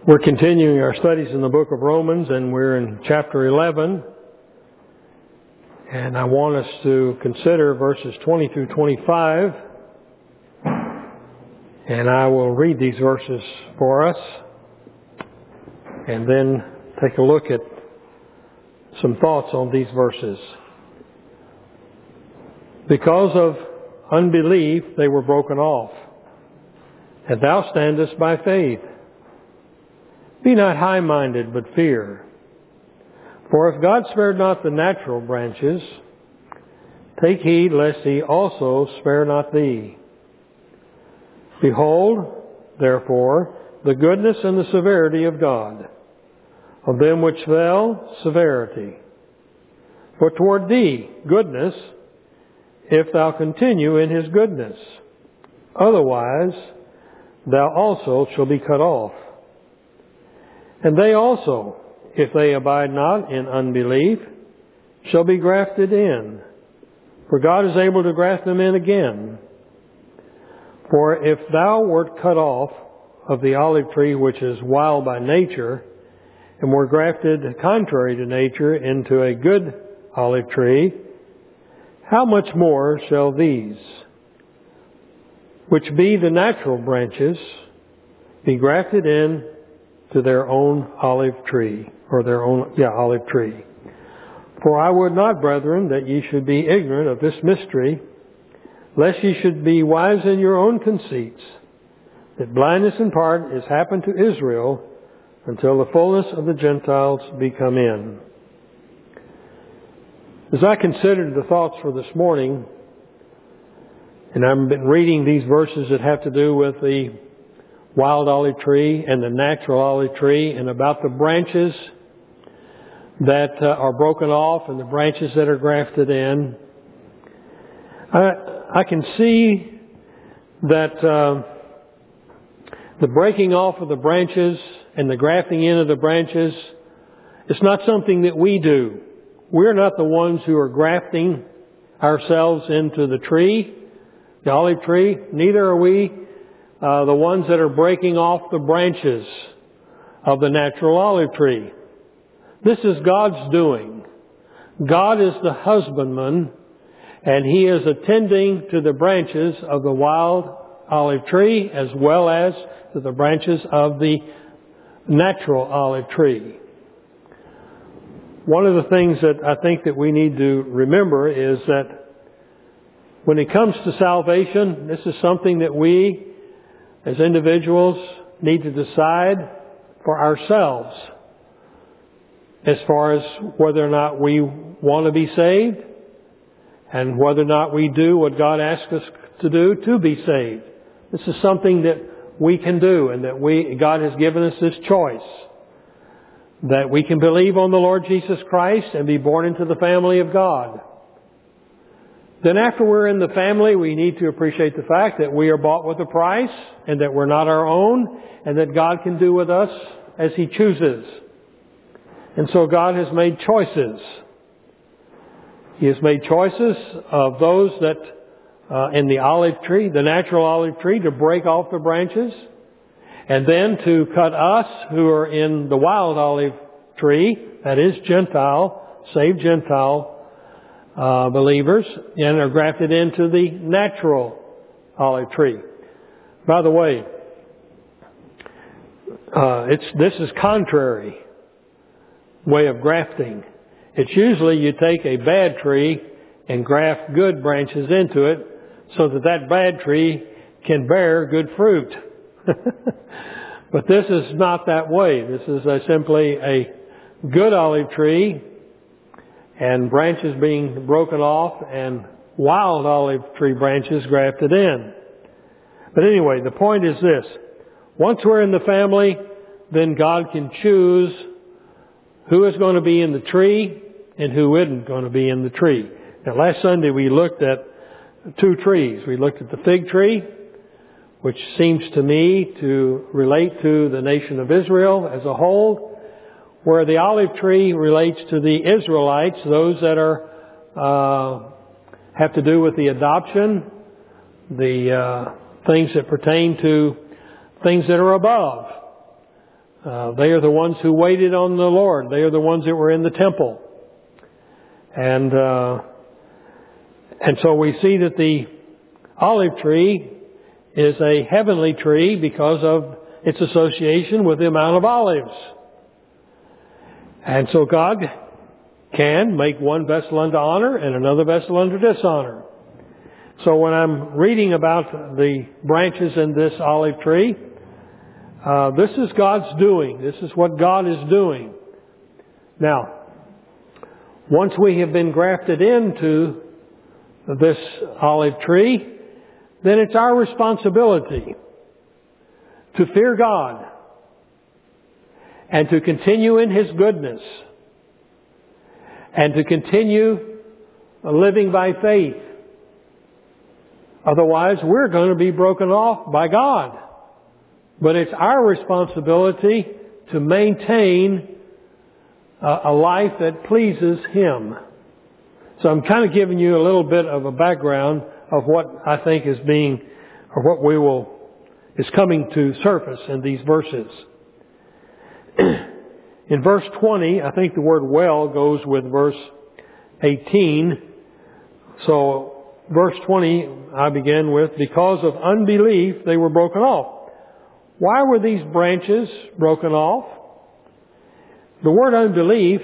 We're continuing our studies in the book of Romans, and we're in chapter 11. And I want us to consider verses 20 through 25. And I will read these verses for us and then take a look at some thoughts on these verses. Because of unbelief, they were broken off. And thou standest by faith. Be not high-minded, but fear. For if God spared not the natural branches, take heed lest he also spare not thee. Behold, therefore, the goodness and the severity of God. On them which fell, severity. But toward thee, goodness, if thou continue in his goodness. Otherwise, thou also shalt be cut off. And they also, if they abide not in unbelief, shall be grafted in. For God is able to graft them in again. For if thou wert cut off of the olive tree which is wild by nature, and were grafted contrary to nature into a good olive tree, how much more shall these, which be the natural branches, be grafted in to their own olive tree, or their own, olive tree. For I would not, brethren, that ye should be ignorant of this mystery, lest ye should be wise in your own conceits, that blindness in part is happened to Israel, until the fullness of the Gentiles be come in. As I considered the thoughts for this morning, and I've been reading these verses that have to do with the wild olive tree and the natural olive tree, and about the branches that are broken off and the branches that are grafted in, I can see that the breaking off of the branches and the grafting in of the branches is not something that we do. We're not the ones who are grafting ourselves into the tree, the olive tree. Neither are we the ones that are breaking off the branches of the natural olive tree. This is God's doing. God is the husbandman, and He is attending to the branches of the wild olive tree as well as to the branches of the natural olive tree. One of the things that I think that we need to remember is that when it comes to salvation, this is something that we as individuals need to decide for ourselves as far as whether or not we want to be saved and whether or not we do what God asks us to do to be saved. This is something that we can do, and that God has given us this choice. That we can believe on the Lord Jesus Christ and be born into the family of God. Then after we're in the family, we need to appreciate the fact that we are bought with a price and that we're not our own and that God can do with us as He chooses. And so God has made choices. He has made choices of those that in the olive tree, the natural olive tree, to break off the branches, and then to cut us who are in the wild olive tree, that is Gentile, saved Gentile believers, and are grafted into the natural olive tree. By the way, this is contrary way of grafting. It's usually you take a bad tree and graft good branches into it so that bad tree can bear good fruit. But this is not that way. This is simply a good olive tree and branches being broken off and wild olive tree branches grafted in. But anyway, the point is this. Once we're in the family, then God can choose who is going to be in the tree and who isn't going to be in the tree. Now, last Sunday we looked at two trees. We looked at the fig tree, which seems to me to relate to the nation of Israel as a whole, where the olive tree relates to the Israelites, those that have to do with the adoption, the things that pertain to things that are above They are the ones who waited on the Lord. They are the ones that were in the temple. And so we see that the olive tree is a heavenly tree because of its association with the amount of olives. And so God can make one vessel unto honor and another vessel unto dishonor. So when I'm reading about the branches in this olive tree, this is God's doing. This is what God is doing. Now, once we have been grafted into this olive tree, then it's our responsibility to fear God and to continue in His goodness and to continue living by faith. Otherwise, we're going to be broken off by God. But it's our responsibility to maintain a life that pleases Him. So I'm kind of giving you a little bit of a background of what I think is being, or what is coming to surface in these verses. In verse 20, I think the word well goes with verse 18. So verse 20, I begin with, because of unbelief they were broken off. Why were these branches broken off? The word unbelief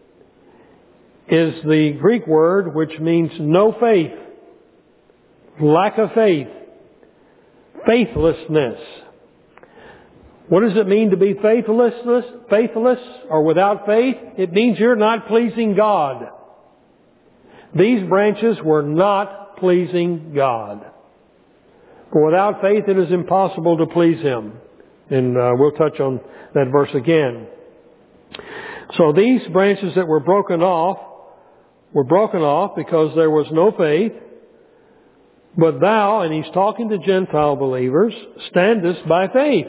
is the Greek word which means no faith, lack of faith, faithlessness. What does it mean to be faithless or without faith? It means you're not pleasing God. These branches were not pleasing God. For without faith it is impossible to please Him. And we'll touch on that verse again. So these branches that were broken off because there was no faith. But thou, and he's talking to Gentile believers, standest by faith.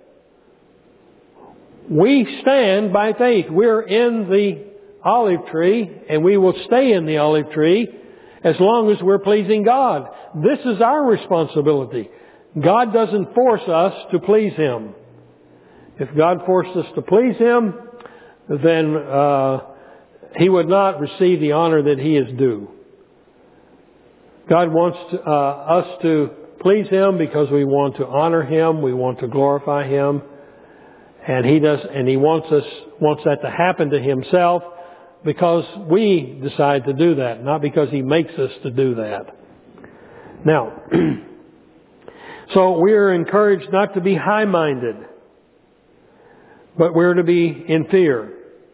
We stand by faith. We're in the olive tree, and we will stay in the olive tree as long as we're pleasing God. This is our responsibility. God doesn't force us to please Him. If God forced us to please Him, then He would not receive the honor that He is due. God wants us to please Him because we want to honor Him, we want to glorify Him, and He wants that to happen to Himself because we decide to do that, not because He makes us to do that. Now, so we are encouraged not to be high-minded, but we're to be in fear.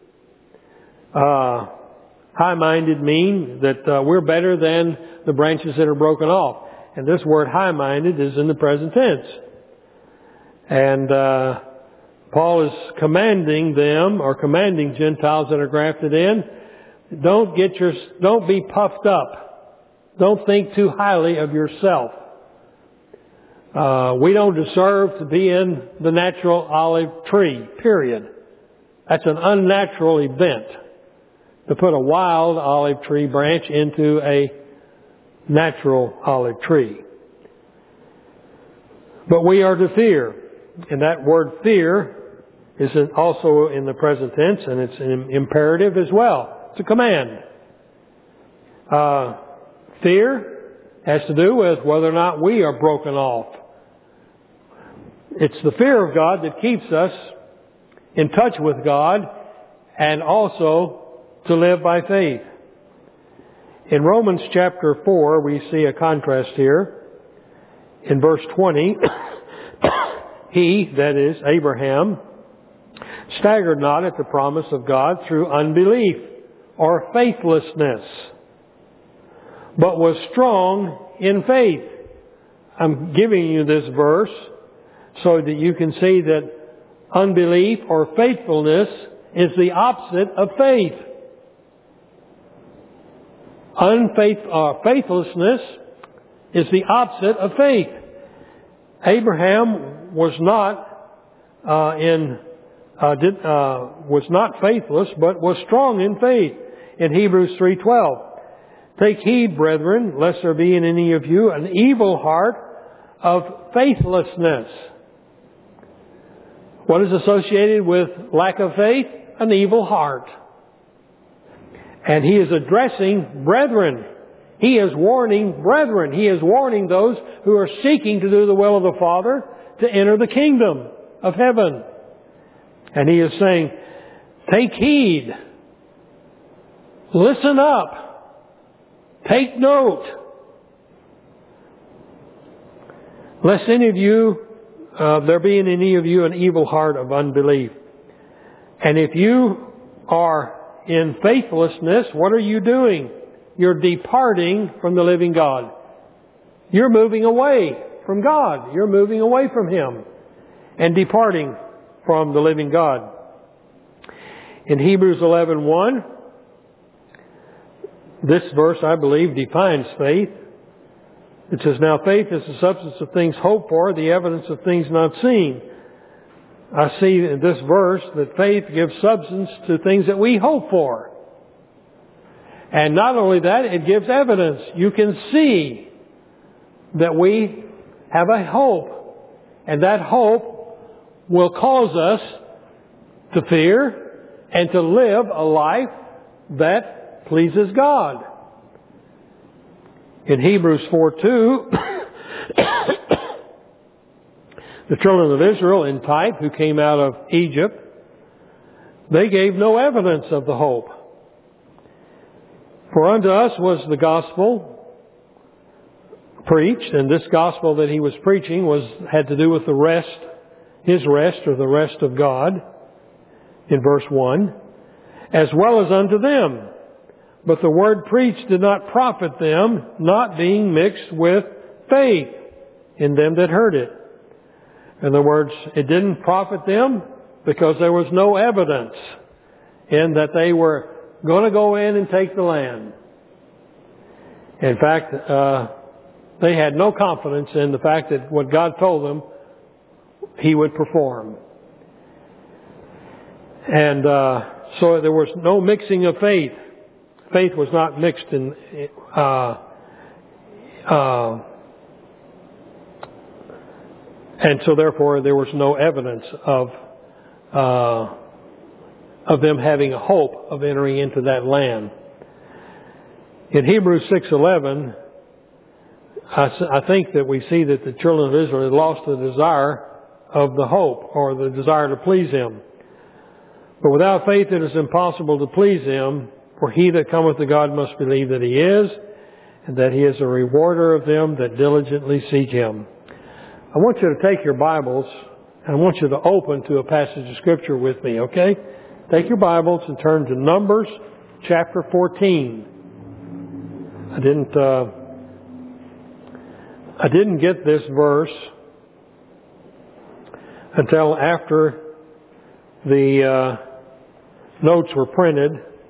High-minded mean that we're better than the branches that are broken off. And this word high-minded is in the present tense. And Paul is commanding them, or commanding Gentiles that are grafted in, don't be puffed up. Don't think too highly of yourself. We don't deserve to be in the natural olive tree, period. That's an unnatural event, to put a wild olive tree branch into a natural olive tree. But we are to fear. And that word fear is also in the present tense, and it's an imperative as well. It's a command. Fear has to do with whether or not we are broken off. It's the fear of God that keeps us in touch with God and also to live by faith. In Romans chapter 4, we see a contrast here. In verse 20, he, that is Abraham, staggered not at the promise of God through unbelief or faithlessness, but was strong in faith. I'm giving you this verse so that you can see that unbelief or faithfulness is the opposite of faith. Faithlessness is the opposite of faith. Abraham was not faithless, but was strong in faith. In Hebrews 3:12, take heed, brethren, lest there be in any of you an evil heart of faithlessness. What is associated with lack of faith? An evil heart. And he is addressing brethren. He is warning brethren. He is warning those who are seeking to do the will of the Father to enter the kingdom of heaven. And he is saying, take heed. Listen up. Take note. Lest any of you, there be in any of you an evil heart of unbelief. And if you are in faithlessness, what are you doing? You're departing from the living God. You're moving away from God. You're moving away from Him and departing from the living God. In Hebrews 11:1, this verse, I believe, defines faith. It says, now faith is the substance of things hoped for, the evidence of things not seen. I see in this verse that faith gives substance to things that we hope for. And not only that, it gives evidence. You can see that we have a hope. And that hope will cause us to fear and to live a life that pleases God. In Hebrews 4:2, the children of Israel in type who came out of Egypt, they gave no evidence of the hope. For unto us was the gospel preached, and this gospel that he was preaching had to do with the rest, his rest or the rest of God, in verse 1, as well as unto them. But the word preached did not profit them, not being mixed with faith in them that heard it. In other words, it didn't profit them because there was no evidence in that they were going to go in and take the land. In fact, they had no confidence in the fact that what God told them, He would perform. And so there was no mixing of faith. Faith was not mixed in, and so therefore there was no evidence of them having a hope of entering into that land. In Hebrews 6:11, I think that we see that the children of Israel had lost the desire of the hope or the desire to please Him. But without faith it is impossible to please Him. For he that cometh to God must believe that He is, and that He is a rewarder of them that diligently seek Him. I want you to take your Bibles, and I want you to open to a passage of Scripture with me, okay? Take your Bibles and turn to Numbers chapter 14. I didn't get this verse until after the notes were printed.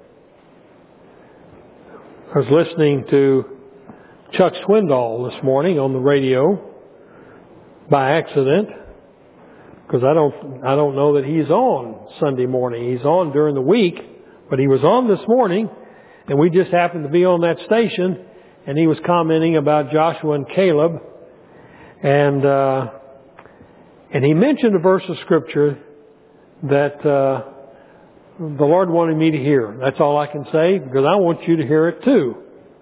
I was listening to Chuck Swindoll this morning on the radio by accident, because I don't know that he's on Sunday morning. He's on during the week, but he was on this morning, and we just happened to be on that station, and he was commenting about Joshua and Caleb, and he mentioned a verse of Scripture that the Lord wanted me to hear. That's all I can say, because I want you to hear it too.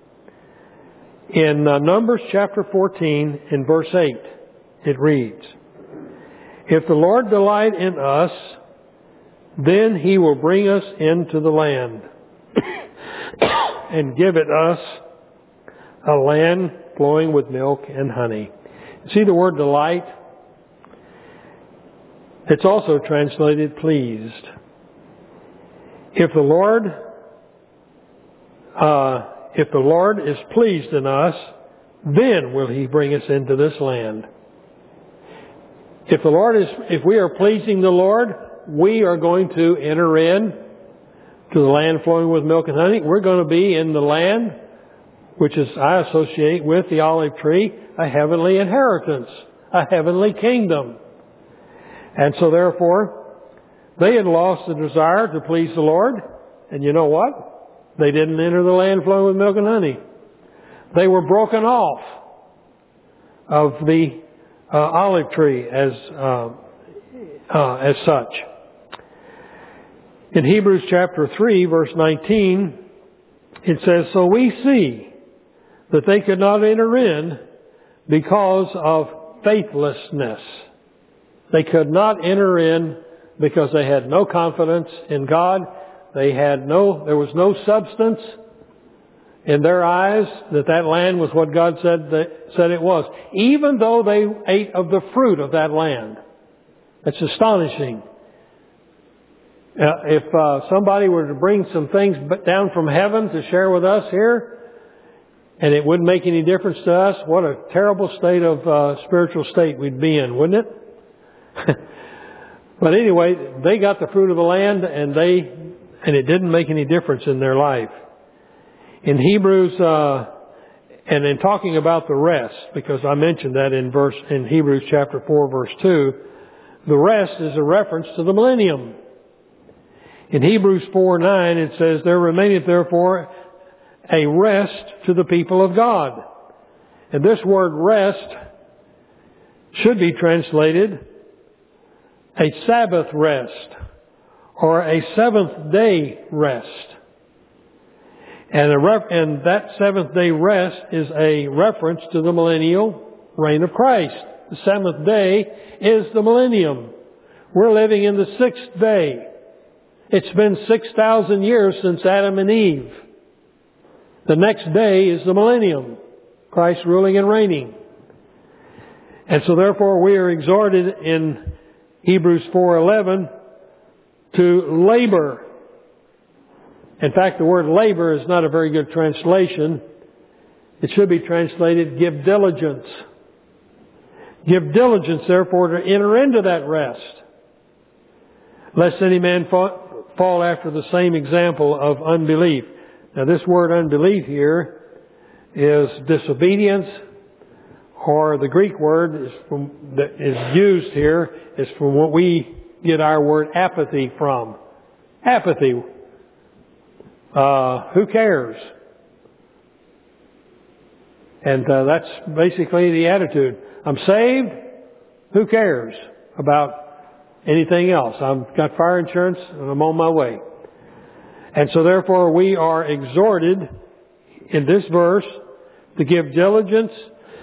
In Numbers chapter 14, in verse 8, it reads, if the Lord delight in us, then He will bring us into the land and give it us a land flowing with milk and honey. See the word delight? It's also translated pleased. If the Lord is pleased in us, then will He bring us into this land. If we are pleasing the Lord, we are going to enter in to the land flowing with milk and honey. We're going to be in the land, which is, I associate with the olive tree, a heavenly inheritance, a heavenly kingdom. And so therefore, they had lost the desire to please the Lord. And you know what? They didn't enter the land flowing with milk and honey. They were broken off of the olive tree, as as such. In Hebrews chapter 3, verse 19, it says, "So we see that they could not enter in because of faithlessness." They could not enter in because they had no confidence in God. There was no substance in their eyes that land was what God said it was. Even though they ate of the fruit of that land. It's astonishing. If somebody were to bring some things down from heaven to share with us here, and it wouldn't make any difference to us, what a terrible state of spiritual state we'd be in, wouldn't it? But anyway, they got the fruit of the land, and it didn't make any difference in their life. In Hebrews, and in talking about the rest, because I mentioned that in Hebrews chapter 4, verse 2, the rest is a reference to the millennium. In Hebrews 4:9, it says, "There remaineth therefore a rest to the people of God." And this word rest should be translated a Sabbath rest or a seventh day rest. And that seventh day rest is a reference to the millennial reign of Christ. The seventh day is the millennium. We're living in the sixth day. It's been 6,000 years since Adam and Eve. The next day is the millennium, Christ ruling and reigning. And so therefore we are exhorted in Hebrews 4:11 to labor. In fact, the word labor is not a very good translation. It should be translated give diligence. Give diligence, therefore, to enter into that rest, lest any man fall after the same example of unbelief. Now, this word unbelief here is disobedience, or the Greek word that is used here is from what we get our word apathy from. Apathy. Who cares? And that's basically the attitude. I'm saved. Who cares about anything else? I've got fire insurance and I'm on my way. And so therefore we are exhorted in this verse to give diligence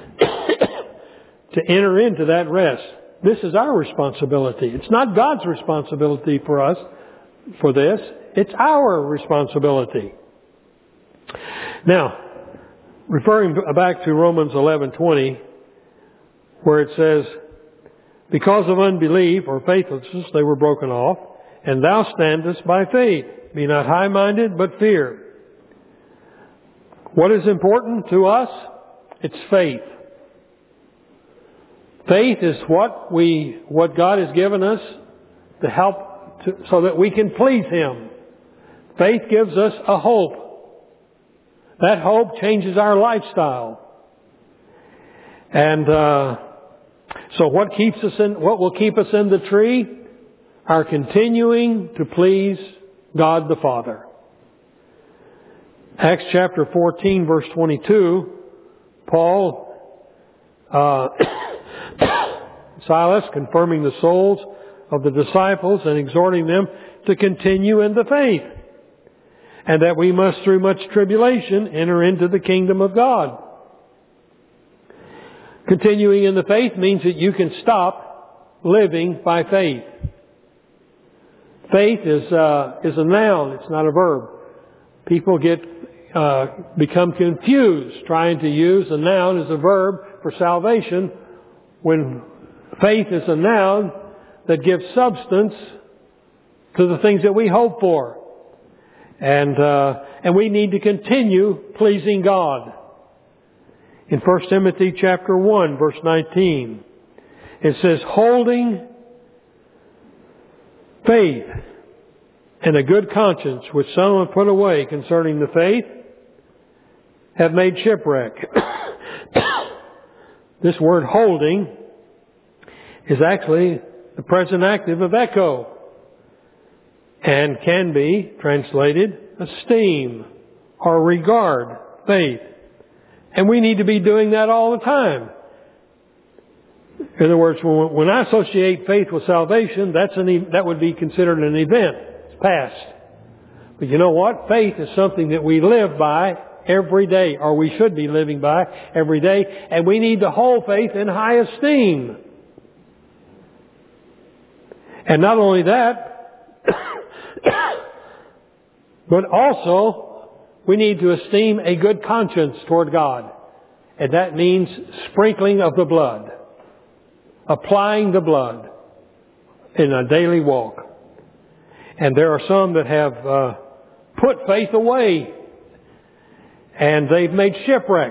to enter into that rest. This is our responsibility. It's not God's responsibility for us for this. It's our responsibility. Now, referring back to Romans 11:20, where it says, "Because of unbelief or faithlessness they were broken off, and thou standest by faith. Be not high-minded, but fear." What is important to us? It's faith. Faith is what God has given us to help so that we can please Him. Faith gives us a hope. That hope changes our lifestyle. And so what will keep us in the tree? Our continuing to please God the Father. Acts chapter 14, verse 22, Paul, Silas, confirming the souls of the disciples and exhorting them to continue in the faith, and that we must through much tribulation enter into the kingdom of God. Continuing in the faith means that you can stop living by faith. Faith is a noun, it's not a verb. People become confused trying to use a noun as a verb for salvation, when faith is a noun that gives substance to the things that we hope for. And we need to continue pleasing God. In 1 Timothy chapter 1, verse 19, it says, "Holding faith and a good conscience, which some have put away concerning the faith, have made shipwreck." This word holding is actually the present active of echo, and can be translated esteem or regard faith. And we need to be doing that all the time. In other words, when I associate faith with salvation, that would be considered an event. It's past. But you know what? Faith is something that we live by every day, or we should be living by every day, and we need to hold faith in high esteem. And not only that, but also we need to esteem a good conscience toward God. And that means sprinkling of the blood, applying the blood in a daily walk. And there are some that have put faith away, and they've made shipwreck.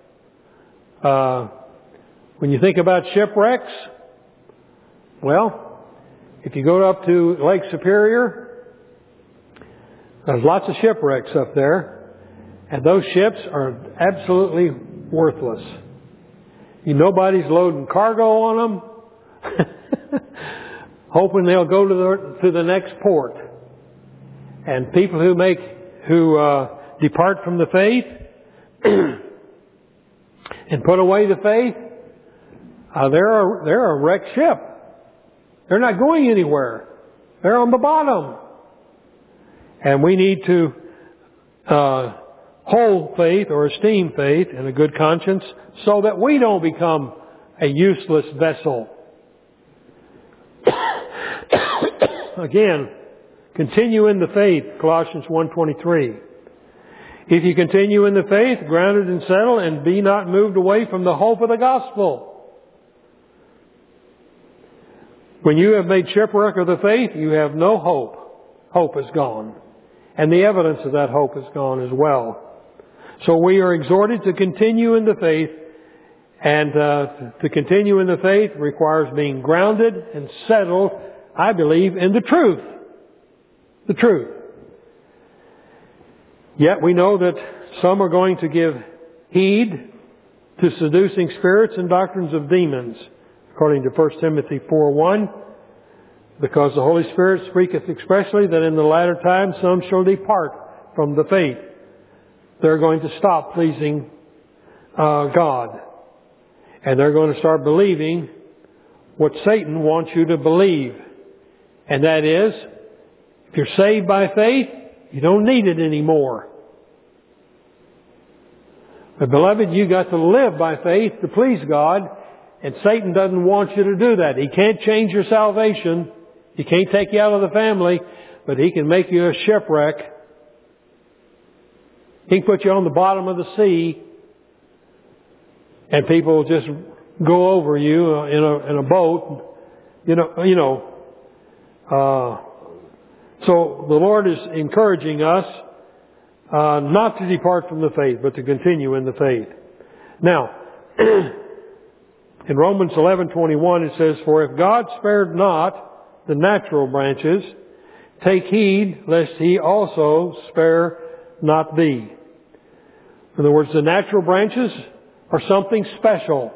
When you think about shipwrecks, well, if you go up to Lake Superior, there's lots of shipwrecks up there, and those ships are absolutely worthless. Nobody's loading cargo on them, hoping they'll go to the next port. And people who depart from the faith and put away the faith, they're a wrecked ship. They're not going anywhere. They're on the bottom. And we need to hold faith or esteem faith in a good conscience so that we don't become a useless vessel. Again, continue in the faith, Colossians 1:23. If you continue in the faith, grounded and settled, and be not moved away from the hope of the gospel. When you have made shipwreck of the faith, you have no hope. Hope is gone. And the evidence of that hope is gone as well. So we are exhorted to continue in the faith, and to continue in the faith requires being grounded and settled, I believe, in the truth. The truth. Yet we know that some are going to give heed to seducing spirits and doctrines of demons, according to 1 Timothy 4:1, because the Holy Spirit speaketh expressly that in the latter time some shall depart from the faith. They're going to stop pleasing God. And they're going to start believing what Satan wants you to believe. And that is, if you're saved by faith, you don't need it anymore. But beloved, you got to live by faith to please God, and Satan doesn't want you to do that. He can't change your salvation. He can't take you out of the family, but he can make you a shipwreck. He can put you on the bottom of the sea, and people will just go over you in a boat. So the Lord is encouraging us not to depart from the faith, but to continue in the faith. Now, in Romans 11:21 it says, "For if God spared not the natural branches, take heed lest He also spare not thee." In other words, the natural branches are something special.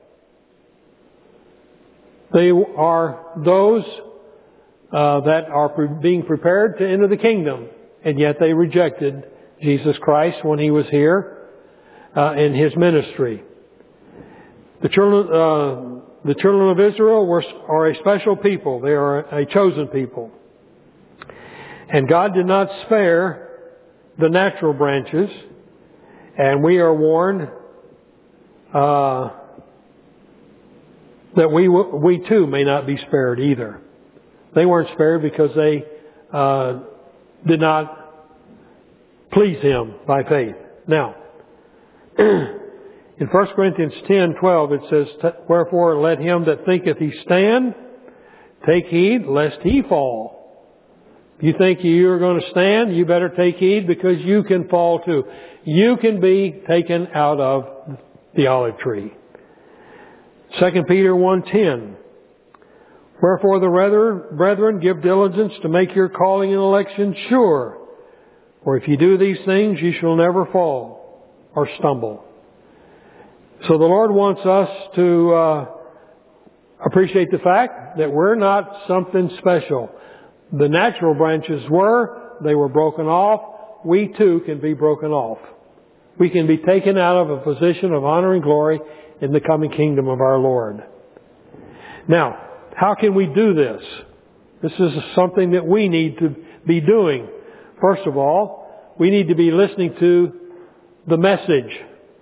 They are those that are being prepared to enter the kingdom, and yet they rejected Jesus Christ when He was here in His ministry. The children of Israel are a special people. They are a chosen people. And God did not spare the natural branches, and we are warned that we too may not be spared either. They weren't spared because they did not please Him by faith. Now, in 1 Corinthians 10:12 it says, "Wherefore let him that thinketh he stand take heed lest he fall." If you think you're going to stand, you better take heed, because you can fall too. You can be taken out of the olive tree. 2 Peter 1:10, "Wherefore the brethren, give diligence to make your calling and election sure. For if you do these things, you shall never fall or stumble." So the Lord wants us to appreciate the fact that we're not something special. The natural branches they were broken off. We too can be broken off. We can be taken out of a position of honor and glory in the coming kingdom of our Lord. Now, how can we do this? This is something that we need to be doing. First of all, we need to be listening to the message.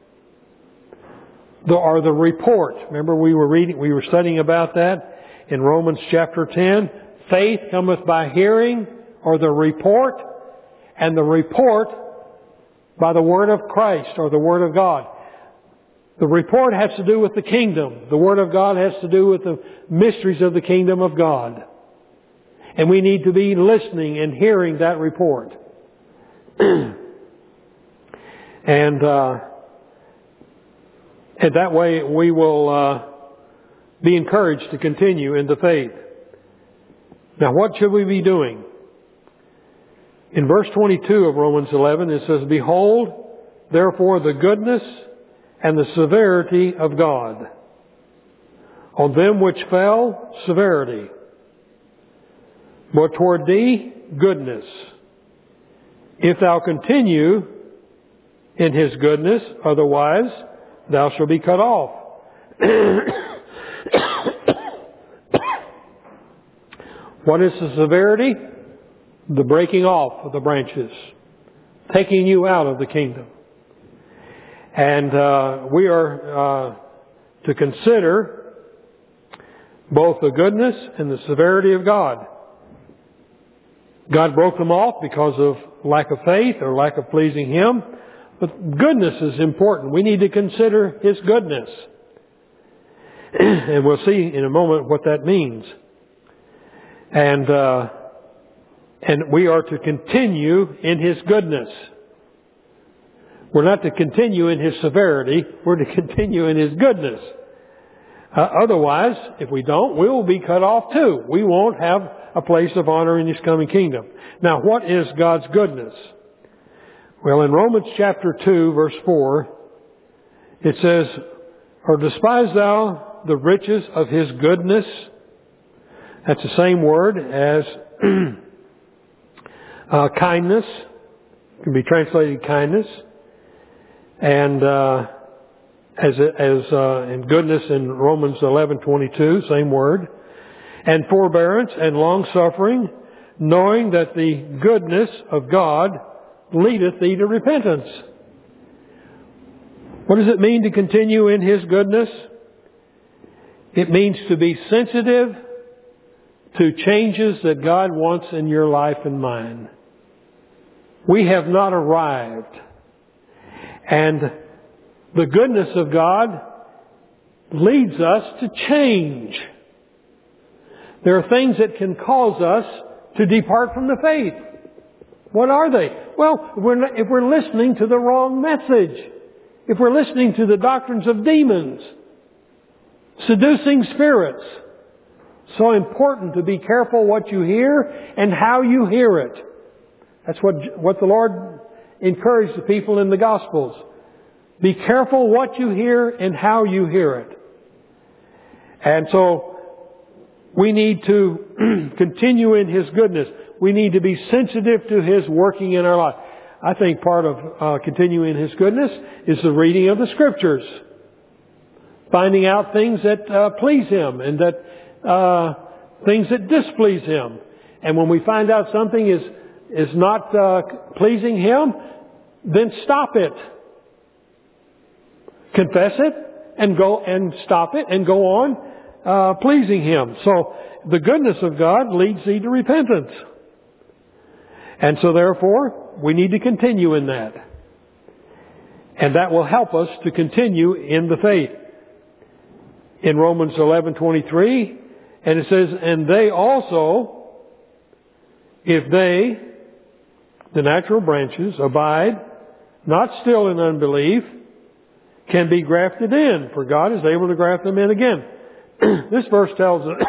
Or the report. Remember we were studying about that in Romans chapter 10. Faith cometh by hearing, or the report, and the report by the Word of Christ, or the Word of God. The report has to do with the kingdom. The Word of God has to do with the mysteries of the kingdom of God. And we need to be listening and hearing that report. And that way we will be encouraged to continue in the faith. Now, what should we be doing? In verse 22 of Romans 11, it says, Behold, therefore, the goodness and the severity of God. On them which fell, severity. But toward thee, goodness. If thou continue in His goodness, otherwise thou shalt be cut off. What is the severity? The breaking off of the branches. Taking you out of the kingdom. And we are to consider both the goodness and the severity of God. God broke them off because of lack of faith or lack of pleasing Him. But goodness is important. We need to consider His goodness. And we'll see in a moment what that means. And we are to continue in His goodness. We're not to continue in His severity. We're to continue in His goodness. Otherwise, if we don't, we will be cut off too. We won't have a place of honor in His coming kingdom. Now, what is God's goodness? Well, in Romans chapter 2, verse 4, it says, Or despise thou the riches of His goodness? That's the same word as kindness. It can be translated kindness. And as in goodness in Romans 11:22, same word. And forbearance and long-suffering, knowing that the goodness of God leadeth thee to repentance. What does it mean to continue in His goodness? It means to be sensitive to changes that God wants in your life and mine. We have not arrived. And the goodness of God leads us to change. There are things that can cause us to depart from the faith. What are they? Well, if we're listening to the wrong message, if we're listening to the doctrines of demons, seducing spirits, so important to be careful what you hear and how you hear it. That's what the Lord encouraged the people in the Gospels. Be careful what you hear and how you hear it. And so we need to continue in His goodness. We need to be sensitive to His working in our life. I think part of continuing in His goodness is the reading of the Scriptures. Finding out things that please Him and that things that displease Him. And when we find out something is not pleasing Him, then stop it. Confess it and go and stop it and go on pleasing Him. So the goodness of God leads thee to repentance. And so therefore, we need to continue in that. And that will help us to continue in the faith. In Romans 11:23, and it says, And they also, if they, the natural branches, abide, not still in unbelief, can be grafted in, for God is able to graft them in again. This verse tells us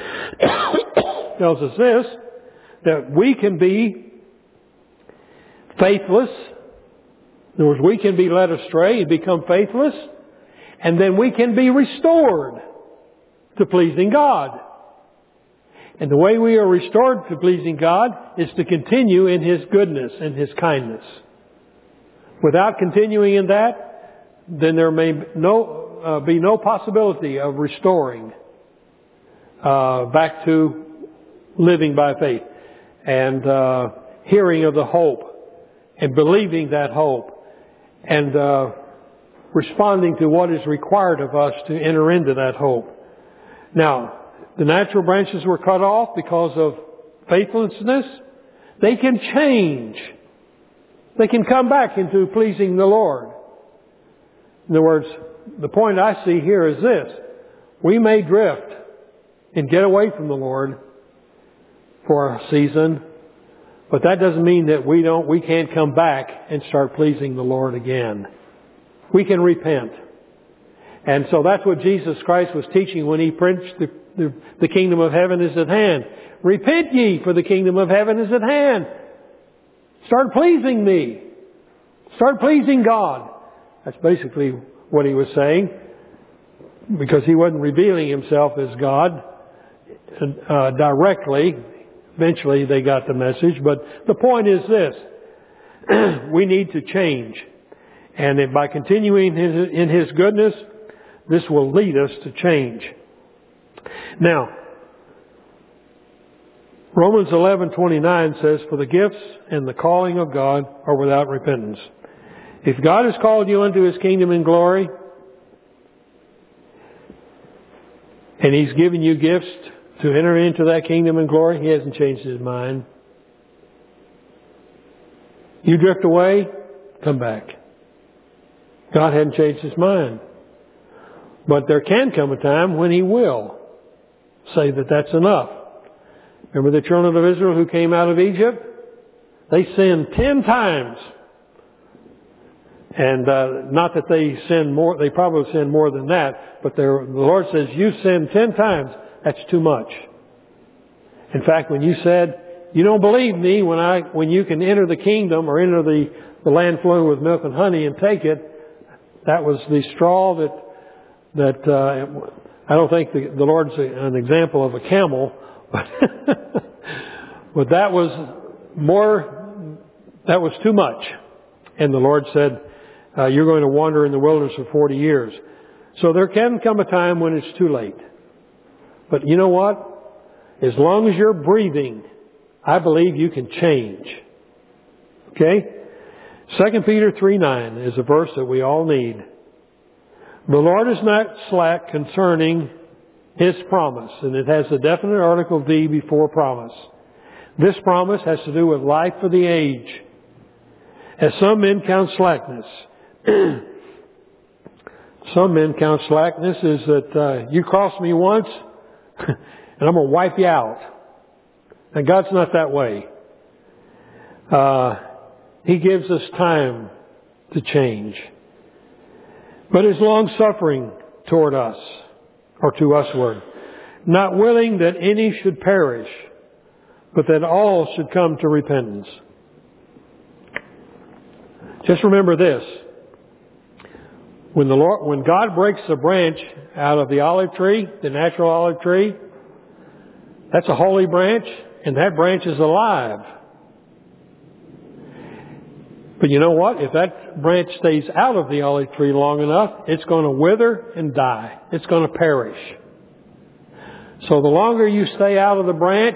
this, that we can be faithless. In other words, we can be led astray and become faithless, and then we can be restored to pleasing God. And the way we are restored to pleasing God is to continue in His goodness and His kindness. Without continuing in that, then there may be no possibility of restoring. back to living by faith and hearing of the hope and believing that hope and responding to what is required of us to enter into that hope. Now, the natural branches were cut off because of faithlessness. They can change. They can come back into pleasing the Lord. In other words, the point I see here is this. We may drift and get away from the Lord for a season, but that doesn't mean that we can't come back and start pleasing the Lord again. We can repent. And so that's what Jesus Christ was teaching when He preached the kingdom of heaven is at hand. Repent ye, for the kingdom of heaven is at hand. Start pleasing me. Start pleasing God. That's basically what He was saying, because He wasn't revealing Himself as God directly. Eventually they got the message, but the point is this. We need to change. And by continuing in His goodness, this will lead us to change. Now, Romans 11:29 says, "For the gifts and the calling of God are without repentance." If God has called you into His kingdom and glory, and He's given you gifts to enter into that kingdom and glory, He hasn't changed His mind. You drift away, come back. God hadn't changed His mind. But there can come a time when He will say that that's enough. Remember the children of Israel who came out of Egypt? They sinned 10 times. And not that they sinned more, they probably sinned more than that, but the Lord says, you sinned 10 times, that's too much. In fact, when you said, you don't believe me when you can enter the kingdom or enter the land flowing with milk and honey and take it, that was the straw that I don't think the Lord's an example of a camel, but that was too much. And the Lord said, you're going to wander in the wilderness for 40 years. So there can come a time when it's too late. But you know what? As long as you're breathing, I believe you can change. Okay? 2 Peter 3:9 is a verse that we all need. The Lord is not slack concerning His promise. And it has a definite article D before promise. This promise has to do with life for the age. As some men count slackness. Some men count slackness is that you cross me once and I'm going to wipe you out. And God's not that way. He gives us time to change. But His long-suffering toward us, or to usward, not willing that any should perish, but that all should come to repentance. Just remember this. When God breaks a branch out of the olive tree, the natural olive tree, that's a holy branch, and that branch is alive. But you know what? If that branch stays out of the olive tree long enough, it's going to wither and die. It's going to perish. So the longer you stay out of the branch,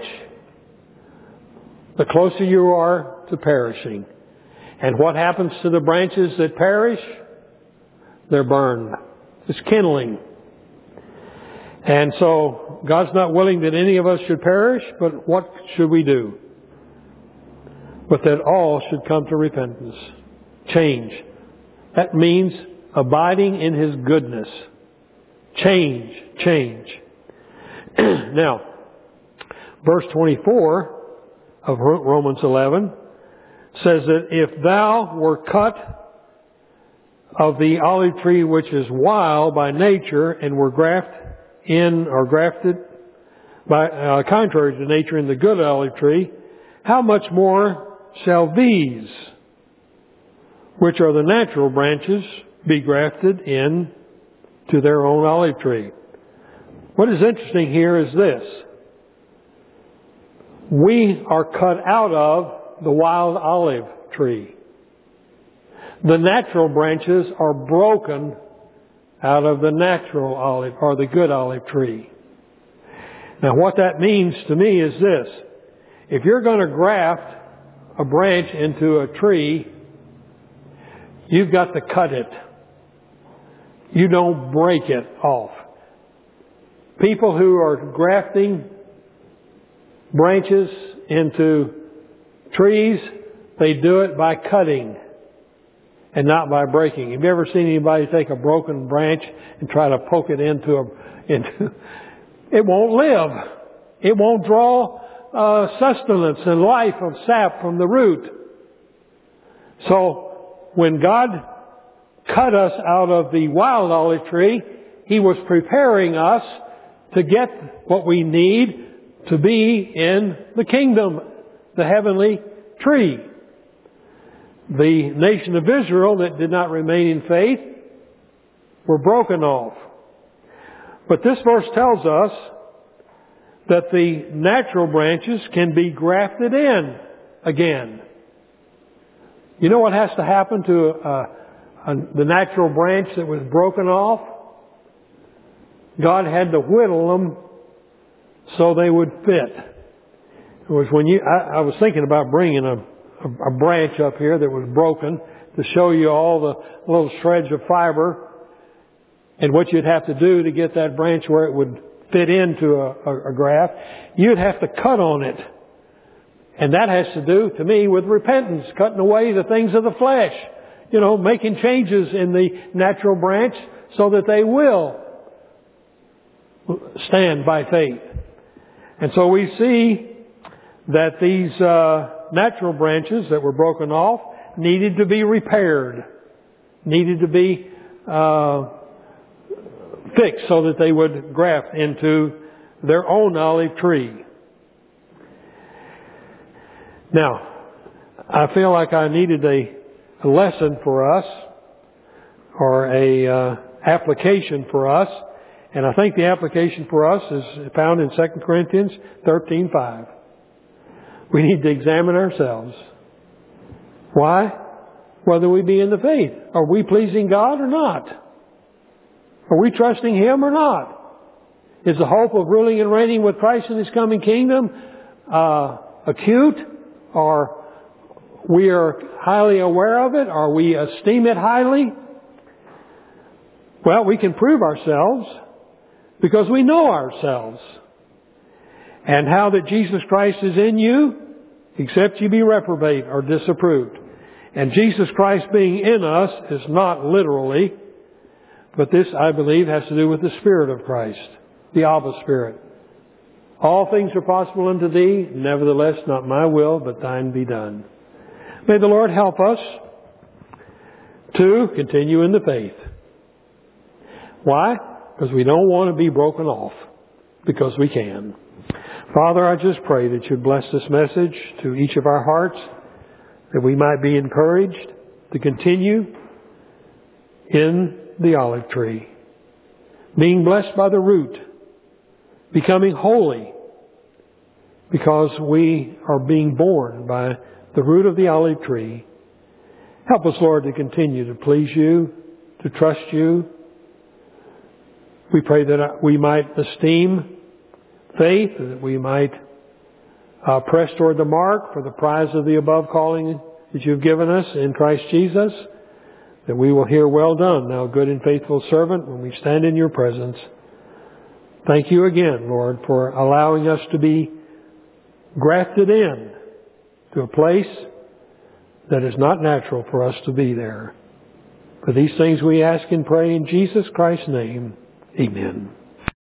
the closer you are to perishing. And what happens to the branches that perish? They're burned. It's kindling. And so God's not willing that any of us should perish, but what should we do? But that all should come to repentance. Change. That means abiding in His goodness. Change. Now, verse 24 of Romans 11 says that if thou were cut of the olive tree which is wild by nature and were grafted by contrary to nature in the good olive tree, how much more shall these, which are the natural branches, be grafted in to their own olive tree? What is interesting here is this. We are cut out of the wild olive tree. The natural branches are broken out of the natural olive or the good olive tree. Now what that means to me is this. If you're going to graft a branch into a tree, you've got to cut it. You don't break it off. People who are grafting branches into trees, they do it by cutting and not by breaking. Have you ever seen anybody take a broken branch and try to poke it into it won't live. It won't draw sustenance and life of sap from the root. So when God cut us out of the wild olive tree, He was preparing us to get what we need to be in the kingdom, the heavenly tree. The nation of Israel that did not remain in faith were broken off. But this verse tells us that the natural branches can be grafted in again. You know what has to happen to the natural branch that was broken off? God had to whittle them so they would fit. It was when I was thinking about bringing a branch up here that was broken to show you all the little shreds of fiber and what you'd have to do to get that branch where it would fit into a graft. You'd have to cut on it. And that has to do, to me, with repentance, cutting away the things of the flesh. You know, making changes in the natural branch so that they will stand by faith. And so we see that these natural branches that were broken off needed to be repaired, needed to be fixed so that they would graft into their own olive tree. Now, I feel like I needed a lesson for us, or a application for us, and I think the application for us is found in 2 Corinthians 13:5. We need to examine ourselves. Why? Whether we be in the faith. Are we pleasing God or not? Are we trusting Him or not? Is the hope of ruling and reigning with Christ in His coming kingdom acute? Or we are highly aware of it? Or we esteem it highly? Well, we can prove ourselves because we know ourselves. And how that Jesus Christ is in you, except you be reprobate or disapproved. And Jesus Christ being in us is not literally, but this, I believe, has to do with the Spirit of Christ, the Abba Spirit. All things are possible unto Thee, nevertheless not my will, but Thine be done. May the Lord help us to continue in the faith. Why? Because we don't want to be broken off, because we can. Father, I just pray that You'd bless this message to each of our hearts, that we might be encouraged to continue in the olive tree, being blessed by the root, becoming holy, because we are being born by the root of the olive tree. Help us, Lord, to continue to please You, to trust You. We pray that we might esteem faith, that we might press toward the mark for the prize of the above calling that You've given us in Christ Jesus, that we will hear, well done, thou good and faithful servant, when we stand in Your presence. Thank You again, Lord, for allowing us to be grafted in to a place that is not natural for us to be there. For these things we ask and pray in Jesus Christ's name. Amen.